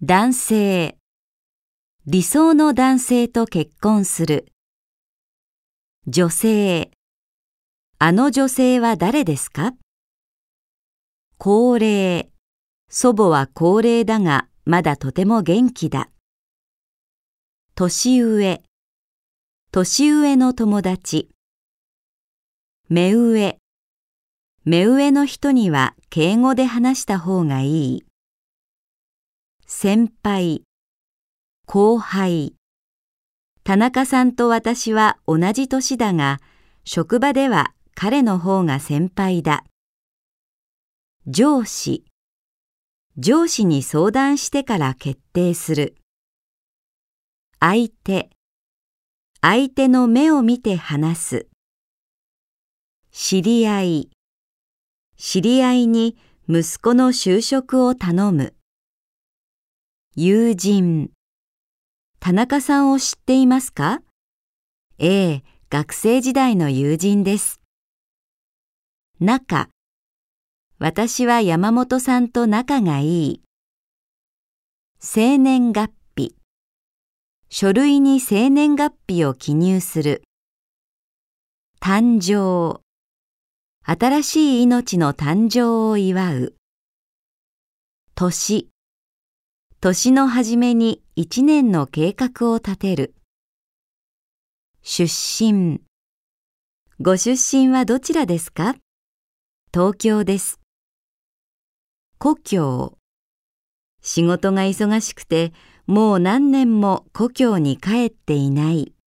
男性、理想の男性と結婚する。女性、あの女性は誰ですか？高齢、祖母は高齢だがまだとても元気だ。年上、年上の友達。目上、目上の人には敬語で話した方がいい。先輩、後輩。田中さんと私は同じ年だが、職場では彼の方が先輩だ。上司、上司に相談してから決定する。相手、相手の目を見て話す。知り合い、知り合いに息子の就職を頼む。友人、田中さんを知っていますか？ええ、学生時代の友人です。仲、私は山本さんと仲がいい。生年月日、書類に生年月日を記入する。誕生、新しい命の誕生を祝う。年、年の初めに一年の計画を立てる。出身、ご出身はどちらですか？東京です。故郷、仕事が忙しくてもう何年も故郷に帰っていない。